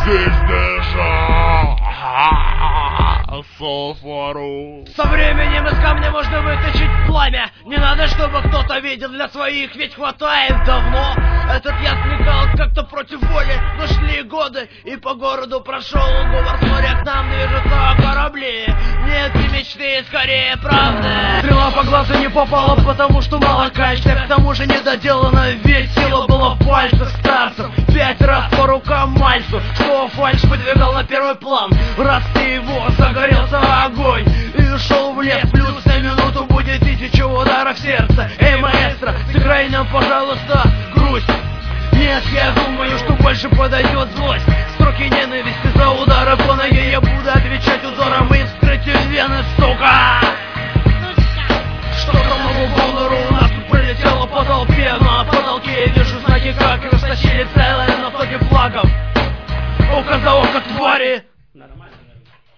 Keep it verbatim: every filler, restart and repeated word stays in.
здесь дышу сульфуру. Со временем из камня можно вытащить пламя. Не надо, чтобы кто-то видел, для своих ведь хватает давно. Этот яд мигал как-то против воли, но шли годы, и по городу прошел говор с моря. К нам движутся корабли. Нет ни мечты, скорее правды. Стрела по глазу не попала, потому что мало кальция. К тому же недоделана, ведь сила была в пальцах старцев. Пять раз по рукам мальцу, что фальшь подвигал на первый план. Раз ты его загорелся огонь и ушел в лес, плюс на минуту будет тысяча ударов сердца. Эй, маэстро, сыграй нам, пожалуйста, грусть. Нет, я думаю, что больше подойдет злость. Строки ненависти за удары по ноге. Я буду отвечать узором и вскрытию вены, сука. Что-то могу Боннеру, у нас тут пролетело по толпе. На потолке я вижу знаки, как растащили целые на сотни флагов. Око за око, твари. Нормально.